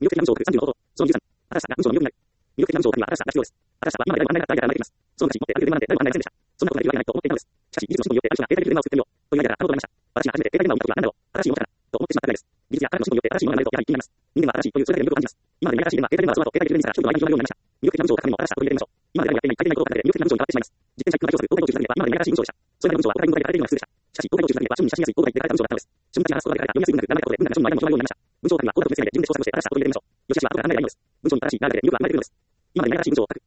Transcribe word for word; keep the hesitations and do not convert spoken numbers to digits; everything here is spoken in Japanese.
魅力的な文章を書くさんじゅうの方法。そのにじゅうさん。新しさが文章の魅力になる。魅力的な文章を書くには新しさが必要です。新しさは今まで誰も案内がないから生まれてきます。その昔持ってある電話なんて誰も案内ませんでした。そんなことができるわけないと思っていたのです。しかし、技術の進歩によってある人が携帯で電話を作ってみよう。というアイデアが可能となりました。私が初めて携帯電話を見た時は何だろう、新しいものかなと思ってしまったくらいです。技術や科学の進歩によって新しいものが生まれるとやはり気になります。人間は新しいというそれだけで魅力を感じます。今までにない新しい電話、携帯電話はその後携帯で充電したら人々の間に広がるようになりました。魅力的な文章を書くためにも新しさを取り入れてみましょう。今まで誰もやっていない快適なことを書くだけで魅力的な文章に変わってしまいます。自転車に車をする東海道中さんでは今までにない新しい文章でした。それまでの文章はオーダイ文語で書かれているのが普通でした。しかし、東海道中さんでは瞬に写真やすいオーダイで書かれた文章だったのです。瞬間に話すことがで書いた読みやすい文学が流れたことで文学が書の前にも広がるようになりました。文章を書くにはオーダイとメッセージで自分で試作をして新しさを取り入れてみましょう。よしあしはあなたが何がいいのです。文章に新しい流れで魅力が生まれてくるのです。今までにない新しい文章を書く。